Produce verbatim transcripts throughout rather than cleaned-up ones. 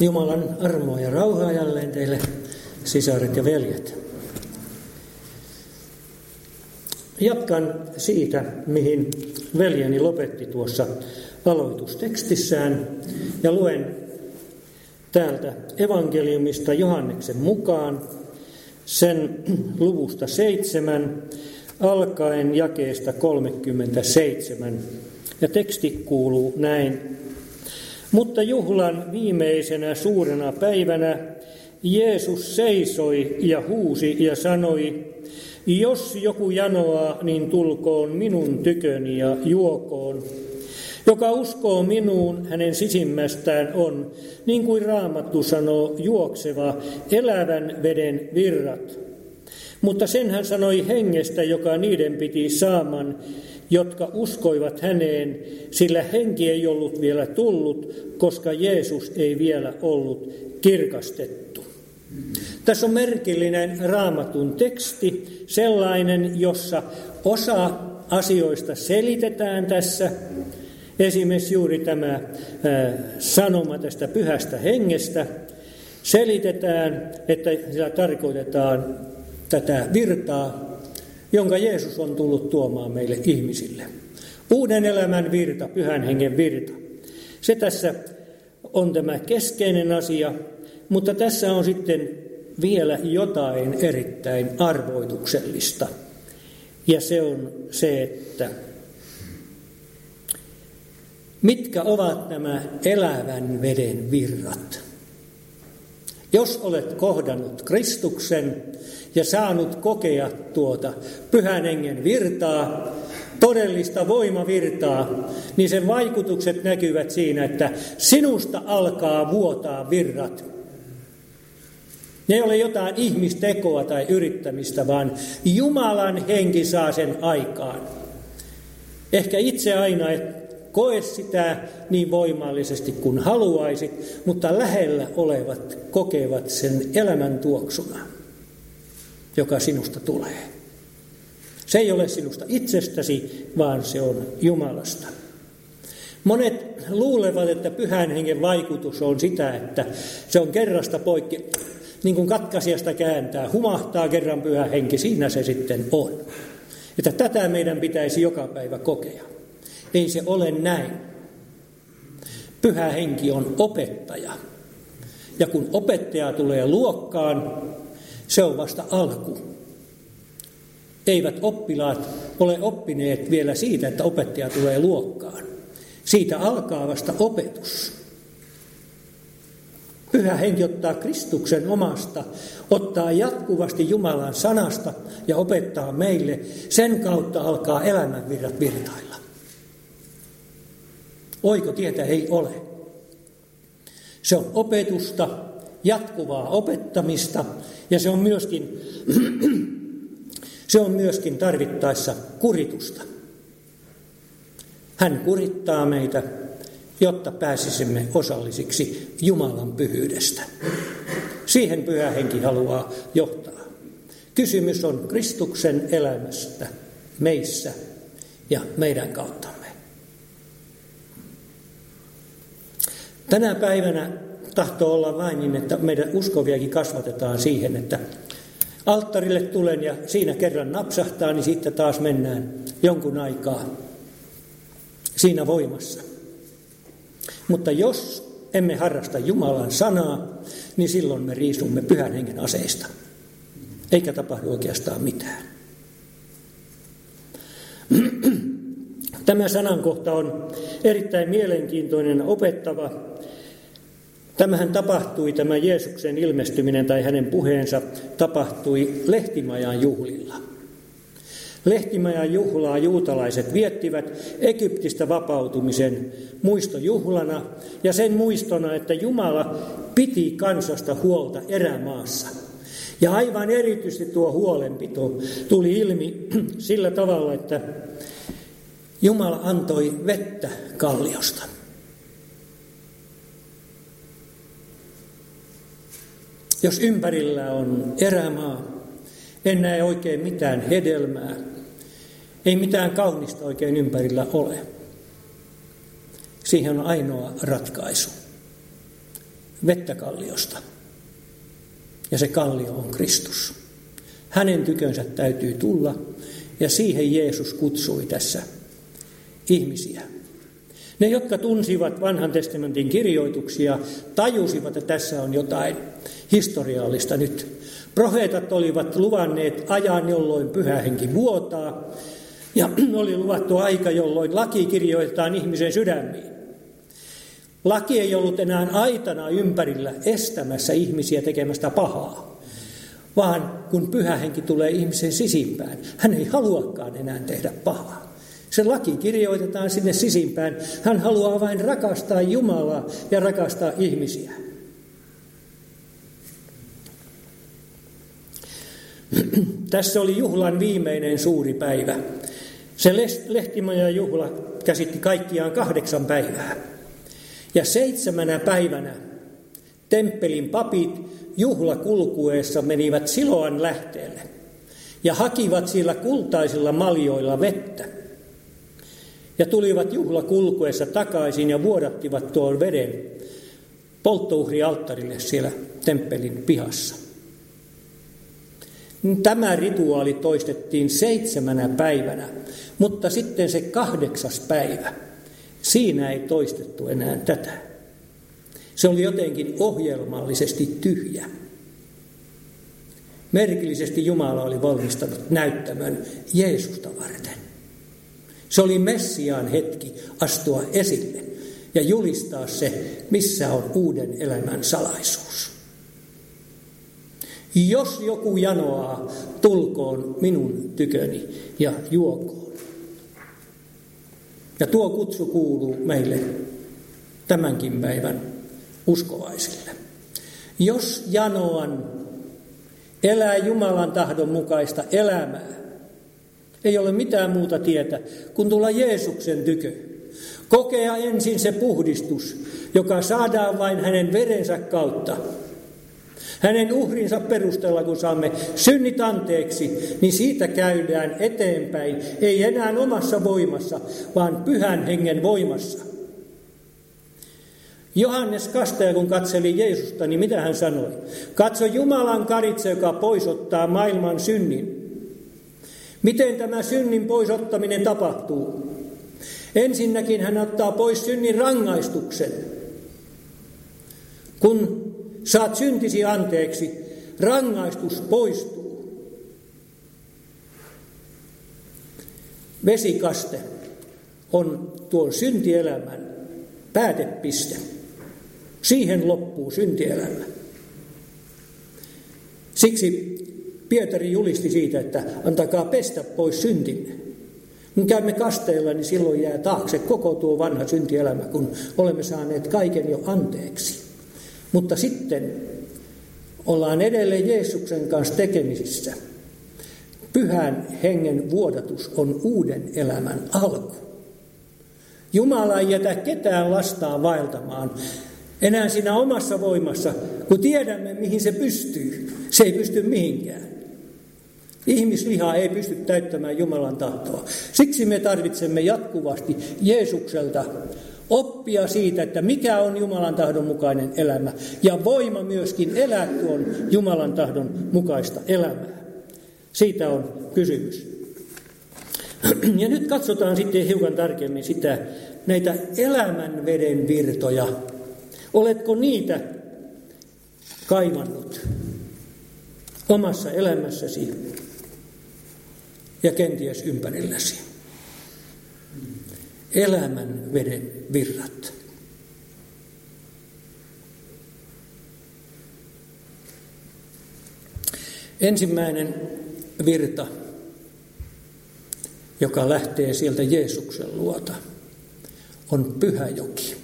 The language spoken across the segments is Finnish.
Jumalan armoa ja rauhaa jälleen teille, sisaret ja veljet. Jatkan siitä, mihin veljeni lopetti tuossa aloitustekstissään, ja luen täältä evankeliumista Johanneksen mukaan sen luvusta seitsemän, alkaen jakeesta kolmekymmentäseitsemän. Ja teksti kuuluu näin. Mutta juhlan viimeisenä suurena päivänä Jeesus seisoi ja huusi ja sanoi, jos joku janoaa, niin tulkoon minun tyköni ja juokoon. Joka uskoo minuun, hänen sisimmästään on, niin kuin Raamattu sanoo, juokseva elävän veden virrat. Mutta sen hän sanoi hengestä, joka niiden piti saaman, jotka uskoivat häneen, sillä henki ei ollut vielä tullut, koska Jeesus ei vielä ollut kirkastettu. Tässä on merkillinen Raamatun teksti, sellainen, jossa osa asioista selitetään tässä. Esimerkiksi juuri tämä ää, sanoma tästä pyhästä hengestä selitetään, että sillä tarkoitetaan tätä virtaa, jonka Jeesus on tullut tuomaan meille ihmisille. Uuden elämän virta, pyhän hengen virta. Se tässä on tämä keskeinen asia, mutta tässä on sitten vielä jotain erittäin arvoituksellista. Ja se on se, että mitkä ovat nämä elävän veden virrat? Jos olet kohdannut Kristuksen ja saanut kokea tuota pyhän hengen virtaa, todellista voimavirtaa, niin sen vaikutukset näkyvät siinä, että sinusta alkaa vuotaa virrat. Ne ei ole jotain ihmistekoa tai yrittämistä, vaan Jumalan henki saa sen aikaan. Ehkä itse aina et koe sitä niin voimallisesti kuin haluaisit, mutta lähellä olevat kokevat sen elämän tuoksuna, joka sinusta tulee. Se ei ole sinusta itsestäsi, vaan se on Jumalasta. Monet luulevat, että pyhän hengen vaikutus on sitä, että se on kerrasta poikki, niin kuin katkaisijasta kääntää, humahtaa kerran pyhä henki, siinä se sitten on. Että tätä meidän pitäisi joka päivä kokea. Ei se ole näin. Pyhä henki on opettaja. Ja kun opettaja tulee luokkaan, se on vasta alku. Eivät oppilaat ole oppineet vielä siitä, että opettaja tulee luokkaan. Siitä alkaa vasta opetus. Pyhä henki ottaa Kristuksen omasta, ottaa jatkuvasti Jumalan sanasta ja opettaa meille. Sen kautta alkaa elämänvirrat virtailla. Oikotietä ei ole. Se on opetusta, jatkuvaa opettamista ja se on myöskin, se on myöskin tarvittaessa kuritusta. Hän kurittaa meitä, jotta pääsisimme osallisiksi Jumalan pyhyydestä. Siihen pyhä henki haluaa johtaa. Kysymys on Kristuksen elämästä meissä ja meidän kauttamme. Tänä päivänä tahtoo olla vain niin, että meidän uskoviakin kasvatetaan siihen, että alttarille tulen ja siinä kerran napsahtaa, niin sitten taas mennään jonkun aikaa siinä voimassa. Mutta jos emme harrasta Jumalan sanaa, niin silloin me riisumme pyhän hengen aseista. Eikä tapahdu oikeastaan mitään. Tämä sanankohta on erittäin mielenkiintoinen ja opettava. Tämähän tapahtui, tämä Jeesuksen ilmestyminen tai hänen puheensa tapahtui Lehtimajan juhlilla. Lehtimajan juhlaa juutalaiset viettivät Egyptistä vapautumisen muistojuhlana ja sen muistona, että Jumala piti kansasta huolta erämaassa. Ja aivan erityisesti tuo huolenpito tuli ilmi sillä tavalla, että Jumala antoi vettä kalliosta. Jos ympärillä on erämaa, en näe oikein mitään hedelmää, ei mitään kaunista oikein ympärillä ole. Siihen on ainoa ratkaisu. vettä kalliosta. Ja se kallio on Kristus. Hänen tykönsä täytyy tulla, ja siihen Jeesus kutsui tässä ihmisiä. Ne, jotka tunsivat vanhan testamentin kirjoituksia, tajusivat, että tässä on jotain historiallista nyt. Profeetat olivat luvanneet ajan, jolloin Pyhä Henki vuotaa, ja oli luvattu aika, jolloin laki kirjoitetaan ihmisen sydämiin. Laki ei ollut enää aitana ympärillä estämässä ihmisiä tekemästä pahaa, vaan kun Pyhä Henki tulee ihmisen sisimpään, hän ei haluakaan enää tehdä pahaa. Se laki kirjoitetaan sinne sisimpään. Hän haluaa vain rakastaa Jumalaa ja rakastaa ihmisiä. Tässä oli juhlan viimeinen suuri päivä. Se lehtimajan juhla käsitti kaikkiaan kahdeksan päivää. Ja seitsemänä päivänä temppelin papit juhlakulkueessa menivät Siloan lähteelle ja hakivat siellä kultaisilla maljoilla vettä. Ja tulivat juhlakulkueessa takaisin ja vuodattivat tuon veden polttouhrialttarille siellä temppelin pihassa. Tämä rituaali toistettiin seitsemänä päivänä, mutta sitten se kahdeksas päivä, siinä ei toistettu enää tätä. Se oli jotenkin ohjelmallisesti tyhjä. Merkillisesti Jumala oli valmistanut näyttämön Jeesusta varten. Se oli Messiaan hetki astua esille ja julistaa se, missä on uuden elämän salaisuus. Jos joku janoaa, tulkoon minun tyköni ja juokoon. Ja tuo kutsu kuuluu meille tämänkin päivän uskovaisille. Jos janoan elää Jumalan tahdon mukaista elämää, ei ole mitään muuta tietä kuin tulla Jeesuksen tykö. Kokea ensin se puhdistus, joka saadaan vain hänen verensä kautta. Hänen uhrinsa perusteella, kun saamme synnit anteeksi, niin siitä käydään eteenpäin. Ei enää omassa voimassa, vaan Pyhän Hengen voimassa. Johannes Kastaja, kun katseli Jeesusta, niin mitä hän sanoi? Katso Jumalan karitsa, joka poisottaa maailman synnin. Miten tämä synnin poisottaminen tapahtuu? Ensinnäkin hän ottaa pois synnin rangaistuksen. Kun saat syntisi anteeksi, rangaistus poistuu. Vesikaste on tuon syntielämän päätepiste. Siihen loppuu syntielämä. Siksi Pietari julisti siitä, että antakaa pestä pois syntinne. Kun käymme kasteella, niin silloin jää taakse koko tuo vanha syntielämä, kun olemme saaneet kaiken jo anteeksi. Mutta sitten ollaan edelleen Jeesuksen kanssa tekemisissä. Pyhän Hengen vuodatus on uuden elämän alku. Jumala ei jätä ketään lastaa vaeltamaan enää siinä omassa voimassa, kun tiedämme, mihin se pystyy. Se ei pysty mihinkään. Ihmisliha ei pysty täyttämään Jumalan tahtoa. Siksi me tarvitsemme jatkuvasti Jeesukselta oppia siitä, että mikä on Jumalan tahdon mukainen elämä. Ja voima myöskin elää tuon Jumalan tahdon mukaista elämää. Siitä on kysymys. Ja nyt katsotaan sitten hiukan tarkemmin sitä, näitä elämän veden virtoja. Oletko niitä kaivannut omassa elämässäsi ja kenties ympärilläsi? Elämän veden virrat. Ensimmäinen virta, joka lähtee sieltä Jeesuksen luota, on Pyhä Joki.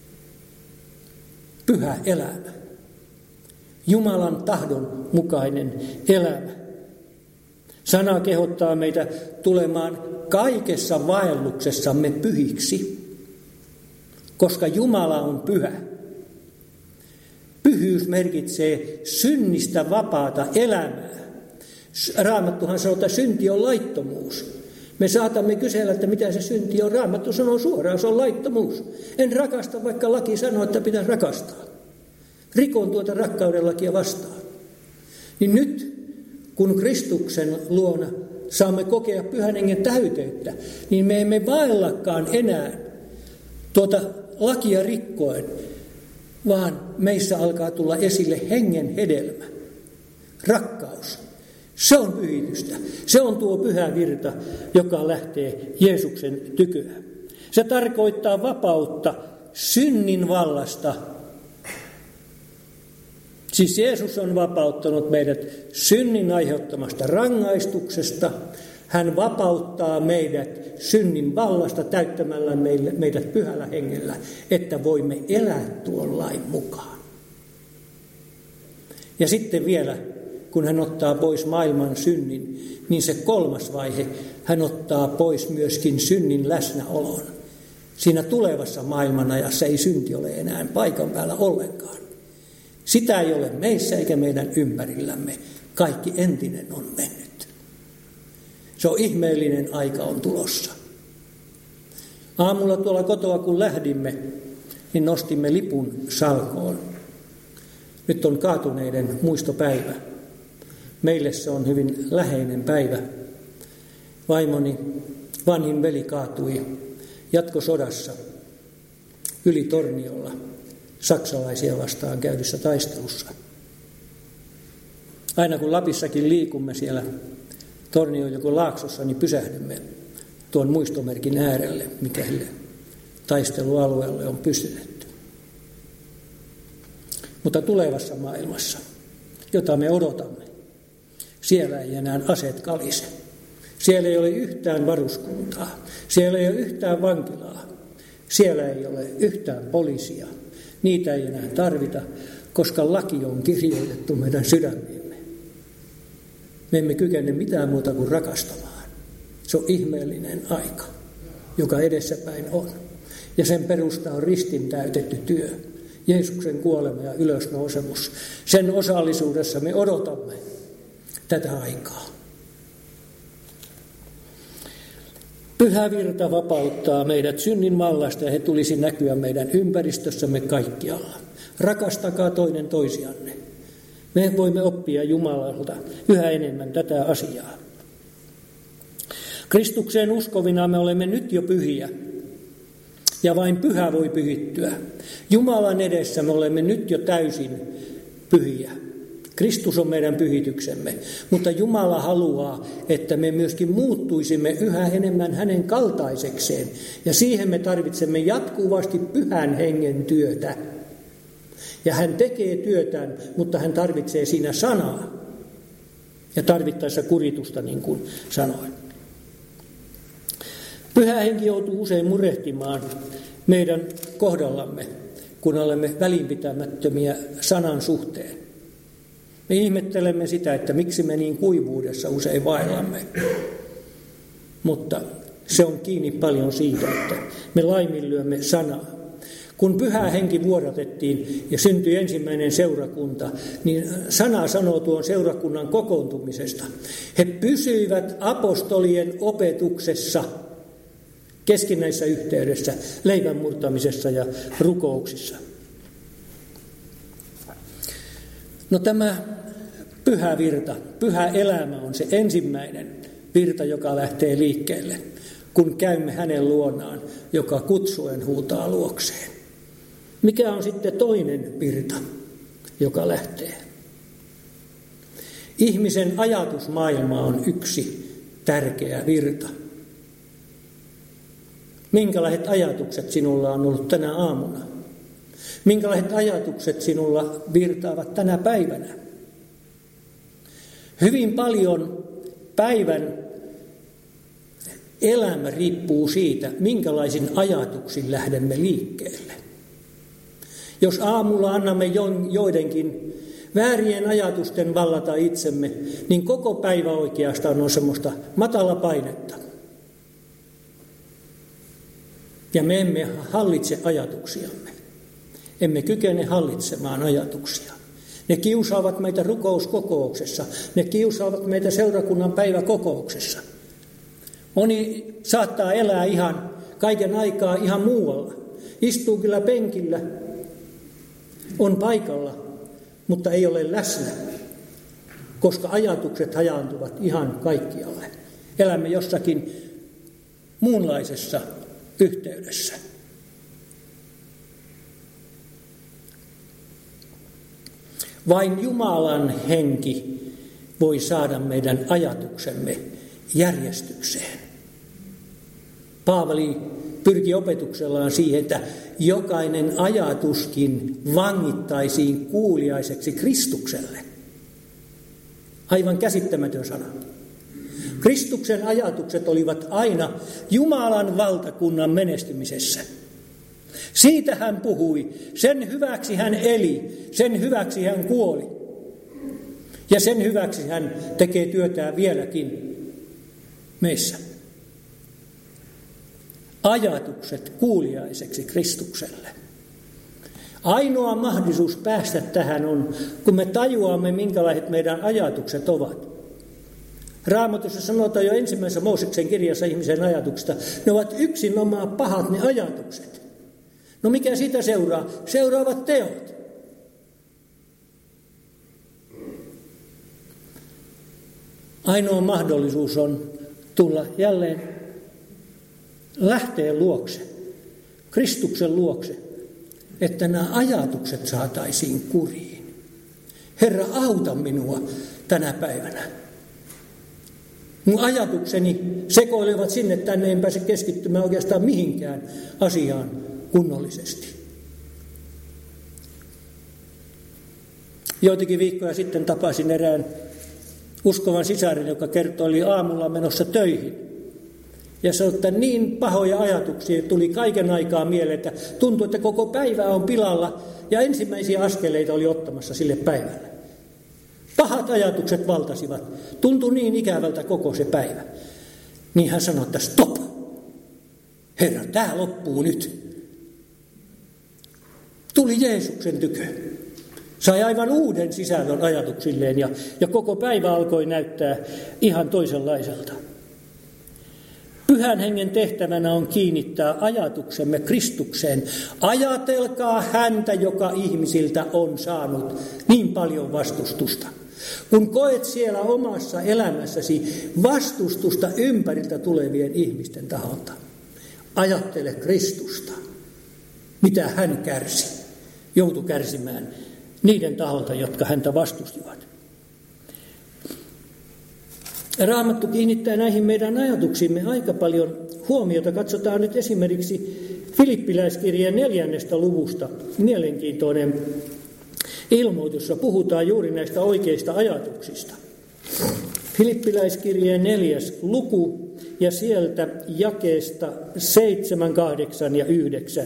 Pyhä elämä. Jumalan tahdon mukainen elämä. Sana kehottaa meitä tulemaan kaikessa vaelluksessamme pyhiksi, koska Jumala on pyhä. Pyhyys merkitsee synnistä vapaata elämää. Raamattuhan sanoo, että synti on laittomuus. Me saatamme kysellä, että mitä se synti on. Raamattu sanoo suoraan, se on laittomuus. En rakasta, vaikka laki sanoo, että pitäisi rakastaa. Rikon tuota rakkaudellakin vastaan. Niin nyt, kun Kristuksen luona saamme kokea Pyhän Hengen täyteyttä, niin me emme vaellakaan enää tuota lakia rikkoen, vaan meissä alkaa tulla esille hengen hedelmä, rakkaus. Se on pyhitystä. Se on tuo pyhä virta, joka lähtee Jeesuksen tyköä. Se tarkoittaa vapautta synnin vallasta. Siis Jeesus on vapauttanut meidät synnin aiheuttamasta rangaistuksesta. Hän vapauttaa meidät synnin vallasta täyttämällä meidät pyhällä hengellä, että voimme elää tuon lain mukaan. Ja sitten vielä, kun hän ottaa pois maailman synnin, niin se kolmas vaihe, hän ottaa pois myöskin synnin läsnäolon. Siinä tulevassa maailmanajassa ei synti ole enää paikan päällä ollenkaan. Sitä ei ole meissä eikä meidän ympärillämme. Kaikki entinen on mennyt. Se on ihmeellinen aika on tulossa. Aamulla tuolla kotoa kun lähdimme, niin nostimme lipun salkoon. Nyt on kaatuneiden muistopäivä. Meille se on hyvin läheinen päivä. Vaimoni, vanhin veli, kaatui jatkosodassa yli Torniolla saksalaisia vastaan käydyssä taistelussa. Aina kun Lapissakin liikumme siellä Tornion joko Laaksossa, niin pysähdymme tuon muistomerkin äärelle, mikä sille taistelualueelle on pystytetty. Mutta tulevassa maailmassa, jota me odotamme, siellä ei enää aseet kalise. Siellä ei ole yhtään varuskuntaa. Siellä ei ole yhtään vankilaa. Siellä ei ole yhtään poliisia. Niitä ei enää tarvita, koska laki on kirjoitettu meidän sydämiimme. Me emme kykene mitään muuta kuin rakastamaan. Se on ihmeellinen aika, joka edessäpäin on. Ja sen perusta on ristin täytetty työ. Jeesuksen kuolema ja ylösnousemus. Sen osallisuudessa me odotamme tätä aikaa. Pyhä virta vapauttaa meidät synnin vallasta ja he tulisi näkyä meidän ympäristössämme kaikkialla. Rakastakaa toinen toisianne. Me voimme oppia Jumalalta yhä enemmän tätä asiaa. Kristukseen uskovina me olemme nyt jo pyhiä. Ja vain pyhä voi pyhittyä. Jumalan edessä me olemme nyt jo täysin pyhiä. Kristus on meidän pyhityksemme, mutta Jumala haluaa, että me myöskin muuttuisimme yhä enemmän hänen kaltaisekseen. Ja siihen me tarvitsemme jatkuvasti pyhän hengen työtä. Ja hän tekee työtään, mutta hän tarvitsee siinä sanaa. Ja tarvittaessa kuritusta, niin kuin sanoin. Pyhä henki joutuu usein murehtimaan meidän kohdallamme, kun olemme välinpitämättömiä sanan suhteen. Me ihmettelemme sitä, että miksi me niin kuivuudessa usein vaellamme. Mutta se on kiinni paljon siitä, että me laiminlyömme sanaa. Kun pyhä henki vuodatettiin ja syntyi ensimmäinen seurakunta, niin sana sanoo tuon seurakunnan kokoontumisesta. He pysyivät apostolien opetuksessa, keskinäisessä yhteydessä, leivän murtamisessa ja rukouksissa. No tämä pyhä virta, pyhä elämä on se ensimmäinen virta, joka lähtee liikkeelle, kun käymme hänen luonaan, joka kutsuen huutaa luokseen. Mikä on sitten toinen virta, joka lähtee? Ihmisen ajatusmaailma on yksi tärkeä virta. Minkälaiset ajatukset sinulla on ollut tänä aamuna? Minkälaiset ajatukset sinulla virtaavat tänä päivänä? Hyvin paljon päivän elämä riippuu siitä, minkälaisin ajatuksin lähdemme liikkeelle. Jos aamulla annamme joidenkin väärien ajatusten vallata itsemme, niin koko päivä oikeastaan on semmoista matala painetta. Ja me emme hallitse ajatuksiamme. Emme kykene hallitsemaan ajatuksia. Ne kiusaavat meitä rukouskokouksessa. Ne kiusaavat meitä seurakunnan päiväkokouksessa. Moni saattaa elää ihan kaiken aikaa ihan muualla. Istuu kyllä penkillä, on paikalla, mutta ei ole läsnä, koska ajatukset hajaantuvat ihan kaikkialle. Elämme jossakin muunlaisessa yhteydessä. Vain Jumalan henki voi saada meidän ajatuksemme järjestykseen. Paavali pyrki opetuksellaan siihen, että jokainen ajatuskin vangittaisiin kuuliaiseksi Kristukselle. Aivan käsittämätön sana. Kristuksen ajatukset olivat aina Jumalan valtakunnan menestymisessä. Siitä hän puhui, sen hyväksi hän eli, sen hyväksi hän kuoli. Ja sen hyväksi hän tekee työtään vieläkin meissä. Ajatukset kuuliaiseksi Kristukselle. Ainoa mahdollisuus päästä tähän on, kun me tajuamme, minkälaiset meidän ajatukset ovat. Raamatussa sanotaan jo ensimmäisessä Mooseksen kirjassa ihmisen ajatuksista, ne ovat yksinomaan pahat ne ajatukset. No mikä siitä seuraa? Seuraavat teot. Ainoa mahdollisuus on tulla jälleen lähteen luokse, Kristuksen luokse, että nämä ajatukset saataisiin kuriin. Herra, auta minua tänä päivänä. Mun ajatukseni sekoilevat sinne, tänne en pääse keskittymään oikeastaan mihinkään asiaan kunnollisesti. Joitakin viikkoja sitten tapasin erään uskovan sisarin, joka kertoi, oli aamulla menossa töihin. Ja sanoi, että niin pahoja ajatuksia tuli kaiken aikaa mieleen, että tuntui, että koko päivä on pilalla ja ensimmäisiä askeleita oli ottamassa sille päivälle. Pahat ajatukset valtasivat. Tuntui niin ikävältä koko se päivä. Niin hän sanoi, että stop. Herra, tämä loppuu nyt. Tuli Jeesuksen tykö. Sai aivan uuden sisällön ajatuksilleen ja, ja koko päivä alkoi näyttää ihan toisenlaiselta. Pyhän hengen tehtävänä on kiinnittää ajatuksemme Kristukseen. Ajatelkaa häntä, joka ihmisiltä on saanut niin paljon vastustusta. Kun koet siellä omassa elämässäsi vastustusta ympäriltä tulevien ihmisten taholta, ajattele Kristusta, mitä hän kärsi, joutui kärsimään niiden taholta, jotka häntä vastustivat. Raamattu kiinnittää näihin meidän ajatuksiimme aika paljon huomiota. Katsotaan nyt esimerkiksi Filippiläiskirjeen neljännestä luvusta. Mielenkiintoinen ilmoitus, jossa puhutaan juuri näistä oikeista ajatuksista. Filippiläiskirjeen neljäs luku ja sieltä jakeesta seitsemän, kahdeksan ja yhdeksän.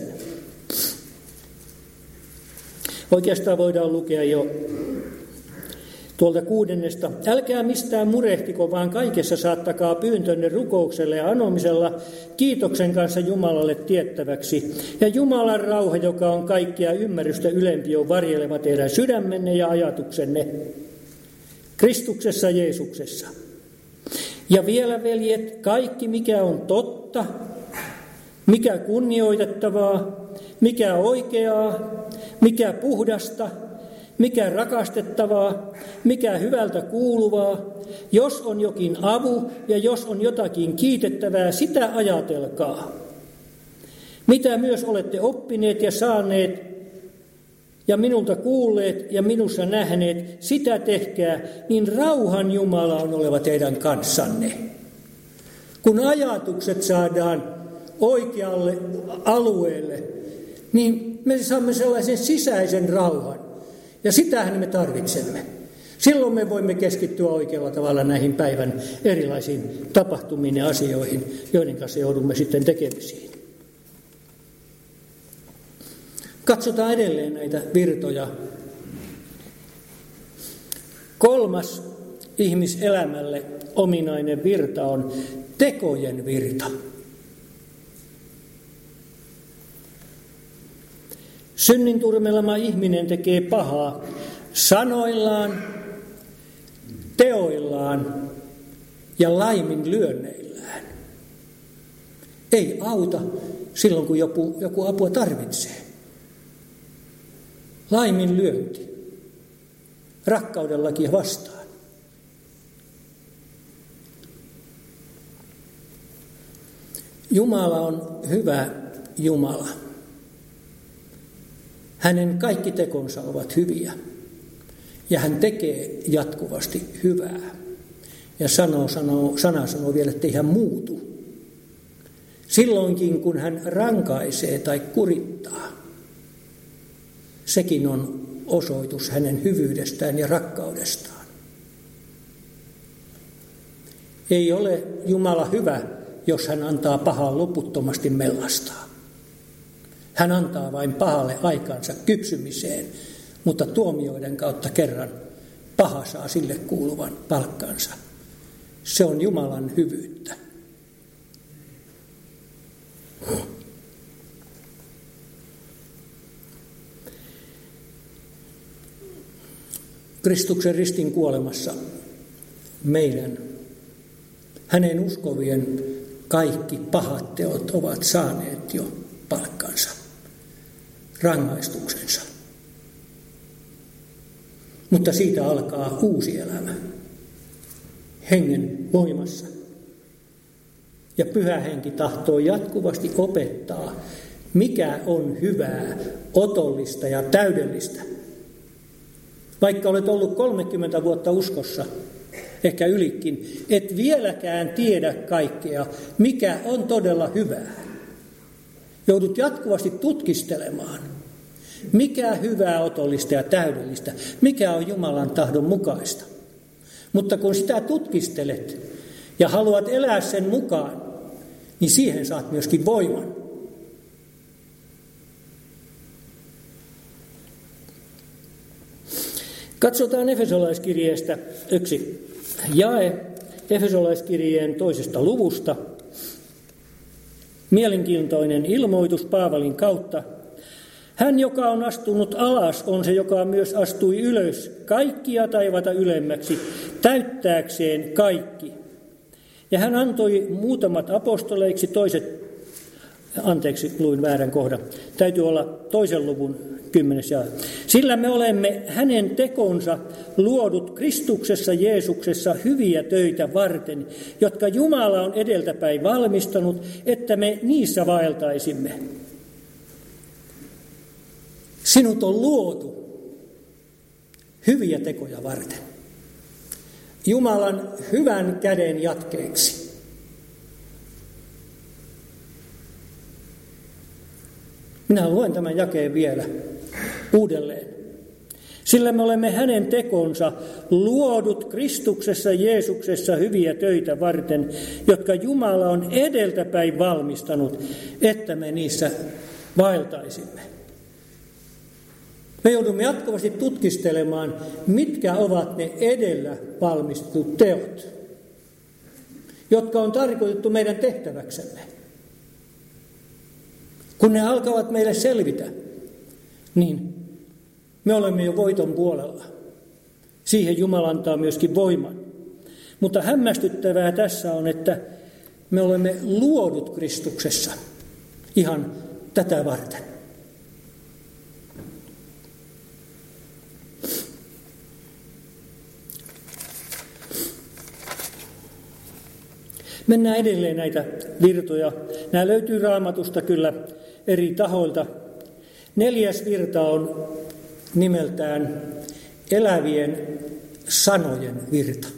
Oikeastaan voidaan lukea jo tuolta kuudennesta. Älkää mistään murehtiko, vaan kaikessa saattakaa pyyntönne rukouksella ja anomisella kiitoksen kanssa Jumalalle tiettäväksi. Ja Jumalan rauha, joka on kaikkia ymmärrystä ylempi, on varjeleva teidän sydämenne ja ajatuksenne Kristuksessa Jeesuksessa. Ja vielä, veljet, kaikki mikä on totta, mikä kunnioitettavaa, mikä oikeaa, mikä puhdasta, mikä rakastettavaa, mikä hyvältä kuuluvaa, jos on jokin avu ja jos on jotakin kiitettävää, sitä ajatelkaa. Mitä myös olette oppineet ja saaneet ja minulta kuulleet ja minussa nähneet, sitä tehkää, niin rauhan Jumala on oleva teidän kanssanne. Kun ajatukset saadaan oikealle alueelle, niin me saamme sellaisen sisäisen rauhan. Ja sitähän me tarvitsemme. Silloin me voimme keskittyä oikealla tavalla näihin päivän erilaisiin tapahtumiin ja asioihin, joiden kanssa joudumme sitten tekemisiin. Katsotaan edelleen näitä virtoja. Kolmas ihmiselämälle ominainen virta on tekojen virta. Synnin turmelema ihminen tekee pahaa sanoillaan, teoillaan ja laiminlyönneillään. Ei auta silloin, kun joku, joku apua tarvitsee. Laiminlyönti. rakkaudellakin vastaan. Jumala on hyvä Jumala. Hänen kaikki tekonsa ovat hyviä. Ja hän tekee jatkuvasti hyvää. Ja sanoo, sanoo, sana sanoo vielä, että ei hän muutu. Silloinkin, kun hän rankaisee tai kurittaa, sekin on osoitus hänen hyvyydestään ja rakkaudestaan. Ei ole Jumala hyvä, jos hän antaa pahaa loputtomasti mellastaa. Hän antaa vain pahalle aikansa kypsymiseen, mutta tuomioiden kautta kerran paha saa sille kuuluvan palkkansa. Se on Jumalan hyvyyttä. Kristuksen ristin kuolemassa meidän, hänen uskovien kaikki pahat teot ovat saaneet jo palkkansa, rangaistuksensa. Mutta siitä alkaa uusi elämä, hengen voimassa. Ja Pyhä Henki tahtoo jatkuvasti opettaa, mikä on hyvää, otollista ja täydellistä. Vaikka olet ollut kolmekymmentä vuotta uskossa, ehkä ylikin, et vieläkään tiedä kaikkea, mikä on todella hyvää. Joudut jatkuvasti tutkistelemaan, mikä hyvää, otollista ja täydellistä, mikä on Jumalan tahdon mukaista. Mutta kun sitä tutkistelet ja haluat elää sen mukaan, niin siihen saat myöskin voiman. Katsotaan Efesolaiskirjeestä yksi jae Efesolaiskirjeen toisesta luvusta. Mielenkiintoinen ilmoitus Paavalin kautta. Hän, joka on astunut alas, on se, joka myös astui ylös kaikkia taivaita ylemmäksi, täyttääkseen kaikki. Ja hän antoi muutamat apostoleiksi, toiset, anteeksi, luin väärän kohdan, täytyy olla toisen luvun kymmenes jae. Sillä me olemme hänen tekonsa luodut Kristuksessa Jeesuksessa hyviä töitä varten, jotka Jumala on edeltäpäin valmistanut, että me niissä vaeltaisimme. Sinut on luotu hyviä tekoja varten. Jumalan hyvän käden jatkeeksi. Minä luen tämän jakeen vielä uudelleen. Sillä me olemme hänen tekonsa luodut Kristuksessa Jeesuksessa hyviä töitä varten, jotka Jumala on edeltäpäin valmistanut, että me niissä vaeltaisimme. Me joudumme jatkuvasti tutkistelemaan, mitkä ovat ne edellä valmistetut teot, jotka on tarkoitettu meidän tehtäväksemme. Kun ne alkavat meille selvitä, niin me olemme jo voiton puolella. Siihen Jumala antaa myöskin voiman. Mutta hämmästyttävää tässä on, että me olemme luodut Kristuksessa ihan tätä varten. Mennään edelleen näitä virtoja. Nämä löytyy Raamatusta kyllä eri tahoilta. Neljäs virta on nimeltään elävien sanojen virta.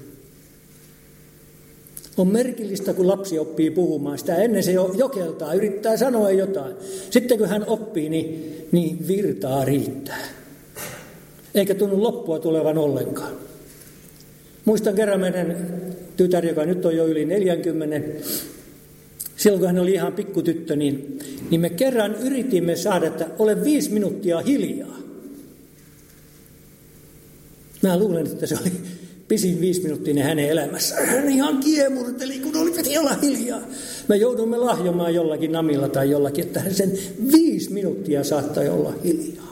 On merkillistä, kun lapsi oppii puhumaan. Sitä ennen se jo jokeltaa, yrittää sanoa jotain. Sitten kun hän oppii, niin, niin virtaa riittää. Eikä tunnu loppua tulevan ollenkaan. Muistan kerran meidän tytär, joka nyt on jo yli neljäkymmentä, silloin kun hän oli ihan pikkutyttö, niin, niin me kerran yritimme saada, että ole viisi minuuttia hiljaa. Mä luulen, että se oli pisin viisi minuuttinen hänen elämässä. Hän ihan kiemurteli, kun oli piti olla hiljaa. Me joudumme lahjomaan jollakin namilla tai jollakin, että hän sen viisi minuuttia saattoi olla hiljaa.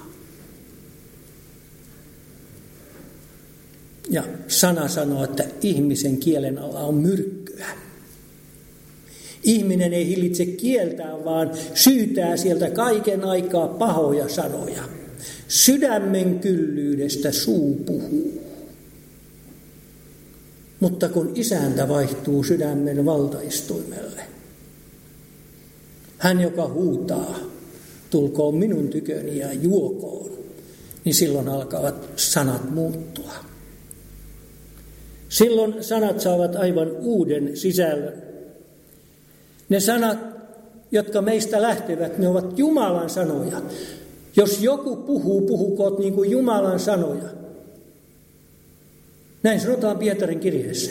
Ja sana sanoo, että ihmisen kielen alla on myrkkyä. Ihminen ei hillitse kieltään, vaan syytää sieltä kaiken aikaa pahoja sanoja. Sydämen kyllyydestä suu puhuu. Mutta kun isäntä vaihtuu sydämen valtaistuimelle, hän joka huutaa, tulkoon minun tyköni ja juokoon, niin silloin alkavat sanat muuttua. Silloin sanat saavat aivan uuden sisällön. Ne sanat, jotka meistä lähtevät, ne ovat Jumalan sanoja. Jos joku puhuu, puhukoot niin kuin Jumalan sanoja. Näin sanotaan Pietarin kirjeessä.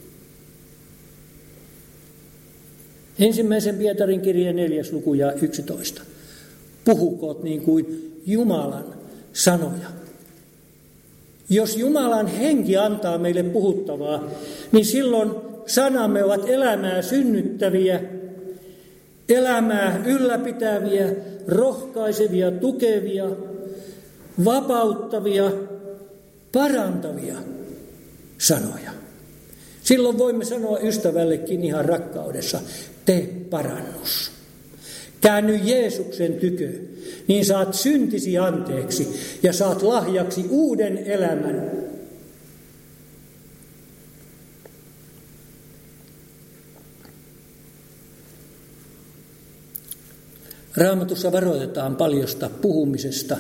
Ensimmäisen Pietarin kirjeen neljäs luku ja yksitoista. Puhukoot niin kuin Jumalan sanoja. Jos Jumalan henki antaa meille puhuttavaa, niin silloin sanamme ovat elämää synnyttäviä, elämää ylläpitäviä, rohkaisevia, tukevia, vapauttavia, parantavia sanoja. Silloin voimme sanoa ystävällekin ihan rakkaudessa, tee parannus. Käänny Jeesuksen tykö, niin saat syntisi anteeksi ja saat lahjaksi uuden elämän. Raamatussa varoitetaan paljosta puhumisesta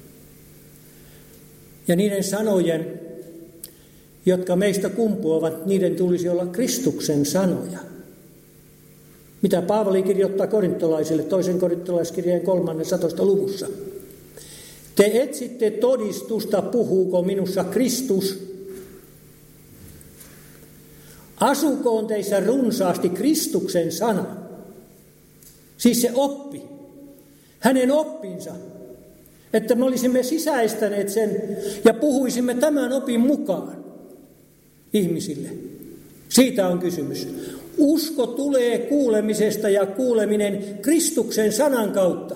ja niiden sanojen, jotka meistä kumpuavat, niiden tulisi olla Kristuksen sanoja. Mitä Paavali kirjoittaa korintolaisille toisen korintolaiskirjeen kolmannessatoista luvussa. Te etsitte todistusta, puhuuko minussa Kristus. Asukoon teissä runsaasti Kristuksen sana. Siis se oppi. Hänen oppinsa. Että me olisimme sisäistäneet sen ja puhuisimme tämän opin mukaan ihmisille. Siitä on kysymys. Usko tulee kuulemisesta ja kuuleminen Kristuksen sanan kautta.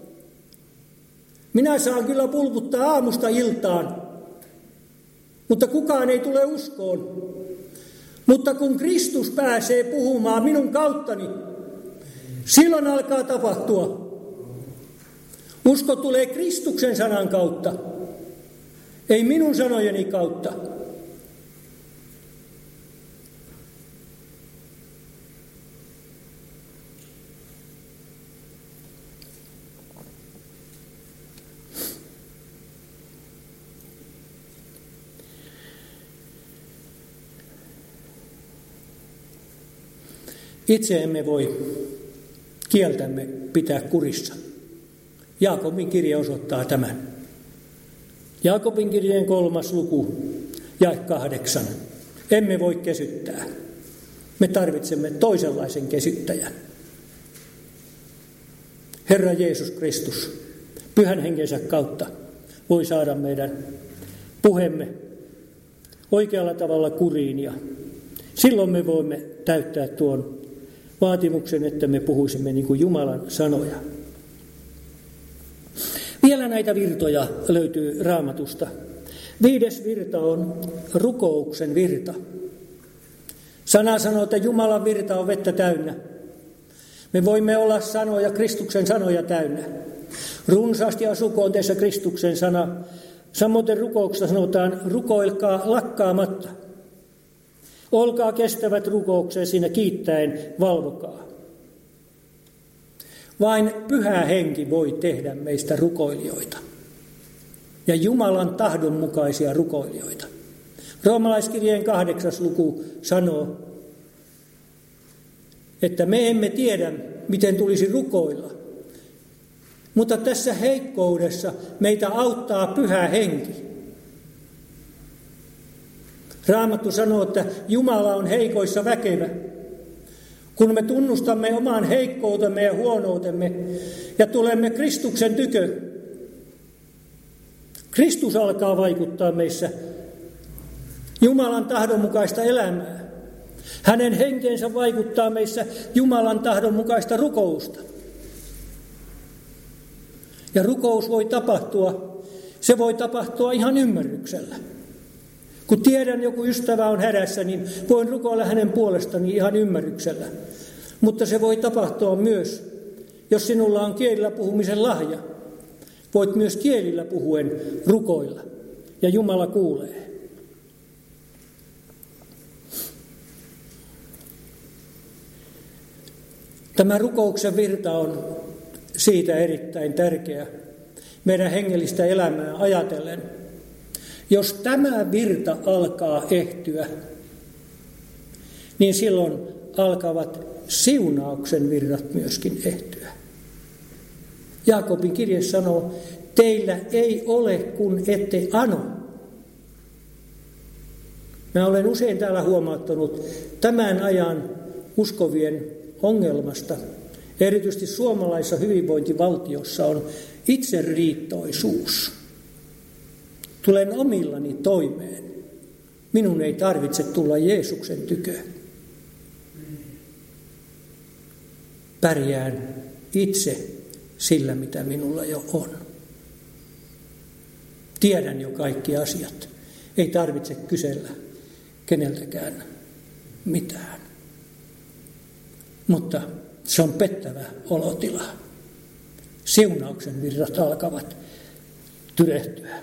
Minä saan kyllä pulputtaa aamusta iltaan, mutta kukaan ei tule uskoon. Mutta kun Kristus pääsee puhumaan minun kauttani, silloin alkaa tapahtua. Usko tulee Kristuksen sanan kautta, ei minun sanojeni kautta. Itse emme voi kieltämme pitää kurissa. Jaakobin kirje osoittaa tämän. Jaakobin kirjeen kolmas luku, jae kahdeksan. Emme voi kesyttää. Me tarvitsemme toisenlaisen kesyttäjän. Herra Jeesus Kristus, Pyhän Henkensä kautta voi saada meidän puhemme oikealla tavalla kuriin ja silloin me voimme täyttää tuon vaatimuksen, että me puhuisimme niin kuin Jumalan sanoja. Vielä näitä virtoja löytyy Raamatusta. Viides virta on rukouksen virta. Sana sanoo, että Jumalan virta on vettä täynnä. Me voimme olla sanoja, Kristuksen sanoja täynnä. Runsaasti asukoon teissä Kristuksen sana. Samoin rukouksesta sanotaan, rukoilkaa lakkaamatta. Olkaa kestävät rukoukseen siinä kiittäen, valvokaa. Vain Pyhä Henki voi tehdä meistä rukoilijoita ja Jumalan tahdon mukaisia rukoilijoita. Roomalaiskirjeen kahdeksas luku sanoo, että me emme tiedä, miten tulisi rukoilla, mutta tässä heikkoudessa meitä auttaa Pyhä Henki. Raamattu sanoo, että Jumala on heikoissa väkevä. Kun me tunnustamme oman heikkoutemme ja huonoutemme ja tulemme Kristuksen tykö, Kristus alkaa vaikuttaa meissä Jumalan tahdon mukaista elämää. Hänen henkensä vaikuttaa meissä Jumalan tahdon mukaista rukousta. Ja rukous voi tapahtua, se voi tapahtua ihan ymmärryksellä. Kun tiedän, joku ystävä on hädässä, niin voin rukoilla hänen puolestani ihan ymmärryksellä. Mutta se voi tapahtua myös, jos sinulla on kielillä puhumisen lahja. Voit myös kielillä puhuen rukoilla, ja Jumala kuulee. Tämä rukouksen virta on siitä erittäin tärkeä meidän hengellistä elämää ajatellen. Jos tämä virta alkaa ehtyä, niin silloin alkavat siunauksen virrat myöskin ehtyä. Jaakobin kirje sanoo, teillä ei ole kun ette ano. Mä olen usein täällä huomauttanut tämän ajan uskovien ongelmasta. Erityisesti suomalaisessa hyvinvointivaltiossa on itseriittoisuus. Tulen omillani toimeen. Minun ei tarvitse tulla Jeesuksen tyköön. Pärjään itse sillä, mitä minulla jo on. Tiedän jo kaikki asiat. Ei tarvitse kysellä keneltäkään mitään. Mutta se on pettävä olotila. Siunauksen virrat alkavat tyrehtyä.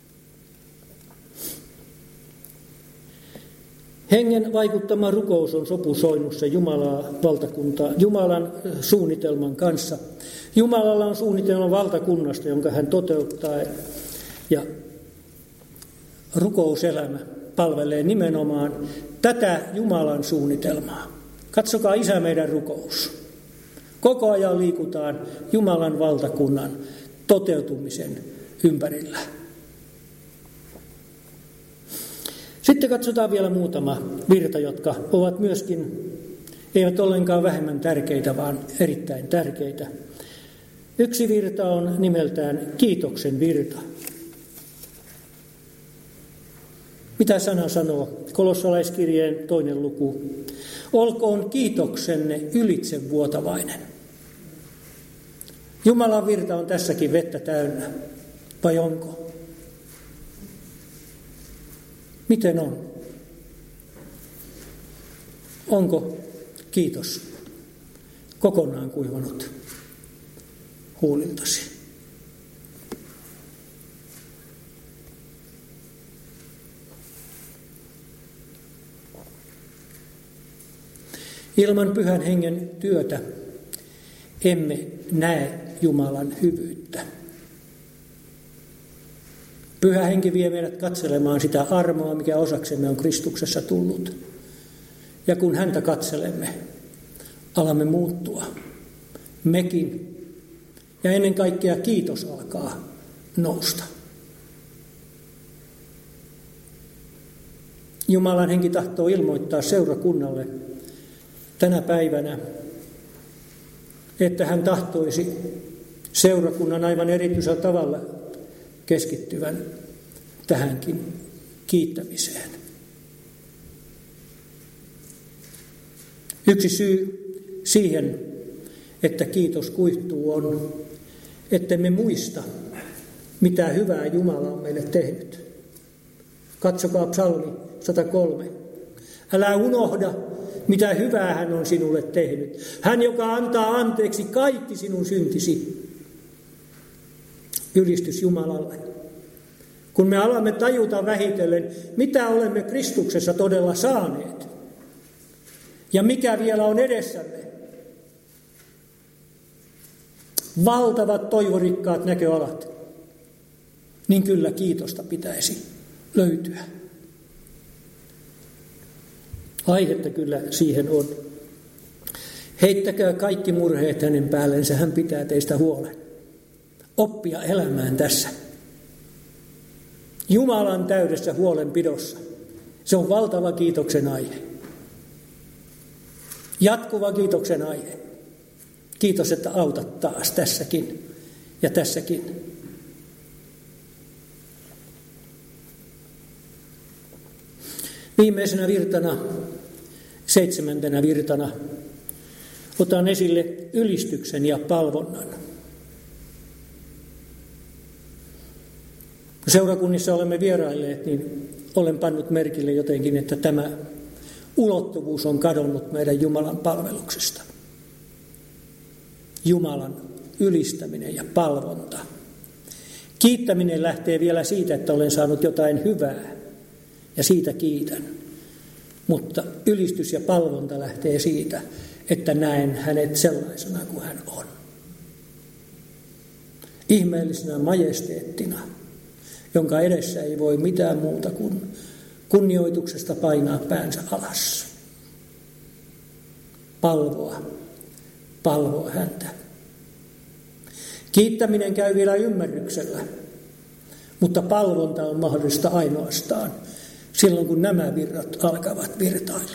Hengen vaikuttama rukous on sopusoinnussa Jumalaa valtakuntaa, Jumalan suunnitelman kanssa. Jumalalla on suunnitelma valtakunnasta, jonka hän toteuttaa, ja rukouselämä palvelee nimenomaan tätä Jumalan suunnitelmaa. Katsokaa Isä meidän rukous. Koko ajan liikutaan Jumalan valtakunnan toteutumisen ympärillä. Sitten katsotaan vielä muutama virta, jotka ovat myöskin, eivät ollenkaan vähemmän tärkeitä, vaan erittäin tärkeitä. Yksi virta on nimeltään kiitoksen virta. Mitä sana sanoo? Kolossalaiskirjeen toinen luku. Olkoon kiitoksenne ylitsevuotavainen. Jumalan virta on tässäkin vettä täynnä, vai onko? Miten on? Onko kiitos kokonaan kuivanut huuliltasi? Ilman Pyhän Hengen työtä emme näe Jumalan hyvyyttä. Pyhä Henki vie meidät katselemaan sitä armoa, mikä osaksemme on Kristuksessa tullut. Ja kun häntä katselemme, alamme muuttua. Mekin. Ja ennen kaikkea kiitos alkaa nousta. Jumalan Henki tahtoo ilmoittaa seurakunnalle tänä päivänä, että hän tahtoisi seurakunnan aivan erityisellä tavalla keskittyvän tähänkin kiittämiseen. Yksi syy siihen, että kiitos kuihtuu, on, että me muista, mitä hyvää Jumala on meille tehnyt. Katsokaa psalmi sata kolme. Älä unohda, mitä hyvää hän on sinulle tehnyt. Hän, joka antaa anteeksi kaikki sinun syntisi. Ylistys Jumalalle. Kun me alamme tajuta vähitellen, mitä olemme Kristuksessa todella saaneet. Ja mikä vielä on edessämme. Valtavat toivorikkaat näköalat. Niin kyllä kiitosta pitäisi löytyä. Aihetta kyllä siihen on. Heittäkää kaikki murheet hänen päällensä, hän pitää teistä huolen. Oppia elämään tässä. Jumalan täydessä huolenpidossa. Se on valtava kiitoksen aihe. Jatkuva kiitoksen aihe. Kiitos, että autat taas tässäkin ja tässäkin. Viimeisenä virtana, seitsemäntenä virtana, otan esille ylistyksen ja palvonnan. Kun seurakunnissa olemme vierailleet, niin olen pannut merkille jotenkin, että tämä ulottuvuus on kadonnut meidän Jumalan palveluksesta. Jumalan ylistäminen ja palvonta. Kiittäminen lähtee vielä siitä, että olen saanut jotain hyvää. Ja siitä kiitän. Mutta ylistys ja palvonta lähtee siitä, että näen hänet sellaisena kuin hän on. Ihmeellisenä majesteettina, jonka edessä ei voi mitään muuta kuin kunnioituksesta painaa päänsä alas. Palvoa, palvoa häntä. Kiittäminen käy vielä ymmärryksellä, mutta palvonta on mahdollista ainoastaan silloin, kun nämä virrat alkavat virtailla.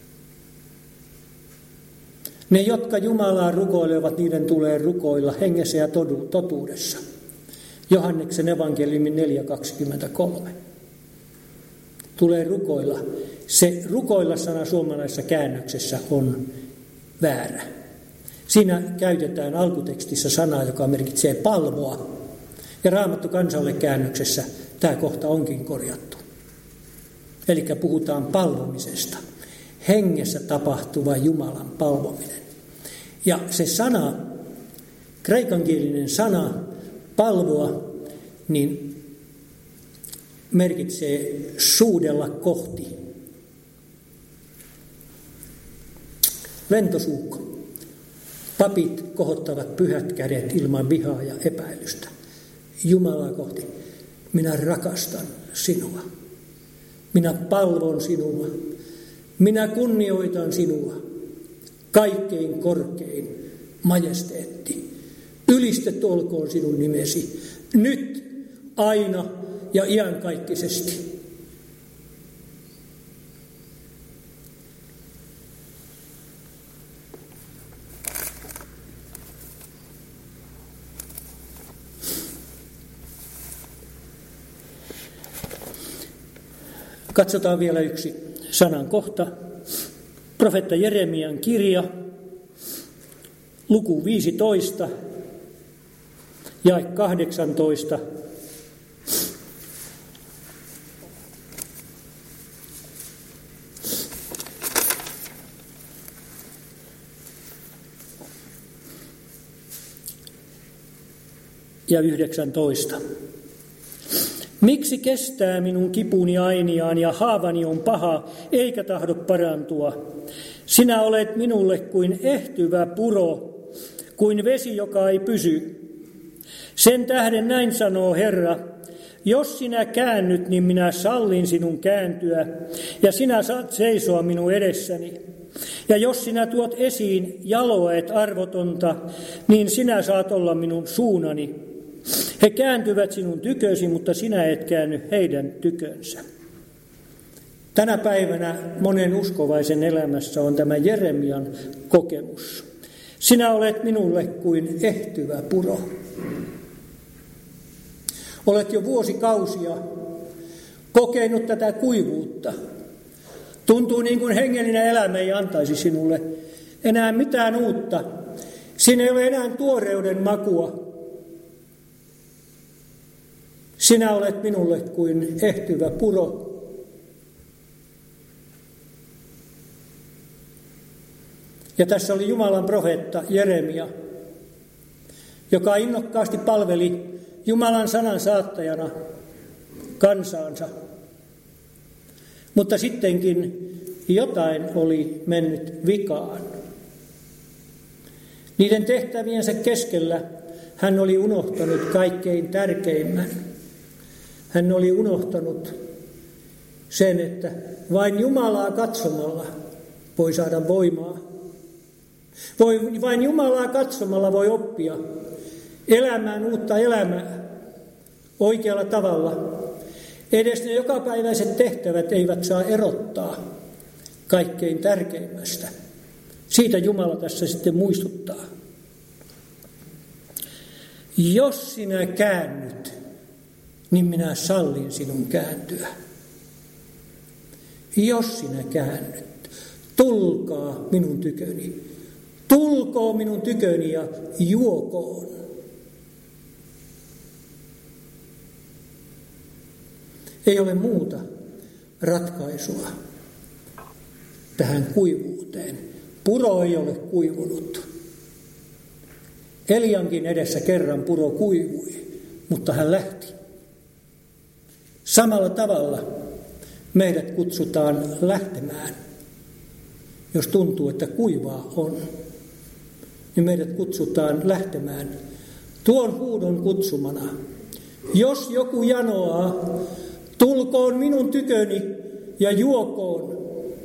Ne, jotka Jumalaa rukoilevat, niiden tulee rukoilla hengessä ja totuudessa. Johanneksen evankeliumin neljä kaksikymmentäkolme. Tulee rukoilla. Se rukoilla-sana suomalaisessa käännöksessä on väärä. Siinä käytetään alkutekstissä sanaa, joka merkitsee palvoa. Ja Raamattu kansalle käännöksessä tämä kohta onkin korjattu. Eli puhutaan palvomisesta. Hengessä tapahtuva Jumalan palvominen. Ja se sana, kreikankielinen sana, palvoa, niin merkitsee suudella kohti. Ventosuukko. Papit kohottavat pyhät kädet ilman vihaa ja epäilystä. Jumalaa kohti. Minä rakastan sinua. Minä palvon sinua. Minä kunnioitan sinua. Kaikkein korkein majesteetti. Ylistetty olkoon sinun nimesi. Nyt, aina ja iankaikkisesti. Katsotaan vielä yksi sanan kohta. Profeetta Jeremian kirja, luku viisitoista, jae kahdeksantoista. Ja yhdeksäntoista. Miksi kestää minun kipuni ainiaan ja haavani on paha, eikä tahdo parantua? Sinä olet minulle kuin ehtyvä puro, kuin vesi, joka ei pysy. Sen tähden näin sanoo Herra, jos sinä käännyt, niin minä sallin sinun kääntyä, ja sinä saat seisoa minun edessäni. Ja jos sinä tuot esiin jaloa et arvotonta, niin sinä saat olla minun suunani. He kääntyvät sinun tykösi, mutta sinä et käänny heidän tykönsä. Tänä päivänä monen uskovaisen elämässä on tämä Jeremian kokemus. Sinä olet minulle kuin ehtyvä puro. Olet jo vuosikausia kokenut tätä kuivuutta. Tuntuu niin kuin hengellinen elämä ei antaisi sinulle enää mitään uutta. Siinä ei ole enää tuoreuden makua. Sinä olet minulle kuin ehtyvä puro. Ja tässä oli Jumalan profeetta Jeremia, joka innokkaasti palveli Jumalan sanan saattajana kansaansa. Mutta sittenkin jotain oli mennyt vikaan. Niiden tehtäviensä keskellä hän oli unohtanut kaikkein tärkeimmän. Hän oli unohtanut sen, että vain Jumalaa katsomalla voi saada voimaa. Voi, vain Jumalaa katsomalla voi oppia elämään uutta elämää oikealla tavalla. Edes ne jokapäiväiset tehtävät eivät saa erottaa kaikkein tärkeimmästä. Siitä Jumala tässä sitten muistuttaa. Jos sinä käännyt, niin minä sallin sinun kääntyä. Jos sinä käännyt, tulkaa minun tyköni. Tulkoo minun tyköni ja juokoon. Ei ole muuta ratkaisua tähän kuivuuteen. Puro ei ole kuivunut. Eliankin edessä kerran puro kuivui, mutta hän lähti. Samalla tavalla meidät kutsutaan lähtemään. jos tuntuu, että kuivaa on, niin meidät kutsutaan lähtemään tuon huudon kutsumana. Jos joku janoaa, tulkoon minun tyköni ja juokoon.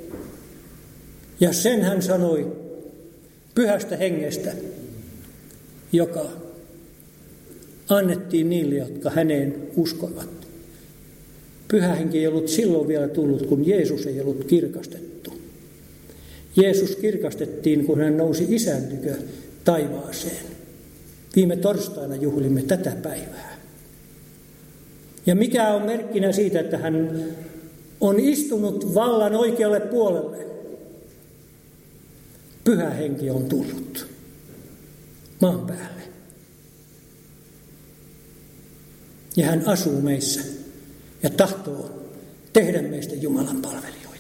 Ja sen hän sanoi pyhästä hengestä, joka annettiin niille, jotka häneen uskoivat. Pyhä henki ei ollut silloin vielä tullut, kun Jeesus ei ollut kirkastettu. Jeesus kirkastettiin, kun hän nousi Isän tykö taivaaseen. Viime torstaina juhlimme tätä päivää. Ja mikä on merkkinä siitä, että hän on istunut vallan oikealle puolelle? Pyhä henki on tullut maan päälle. Ja hän asuu meissä ja tahtoo tehdä meistä Jumalan palvelijoita.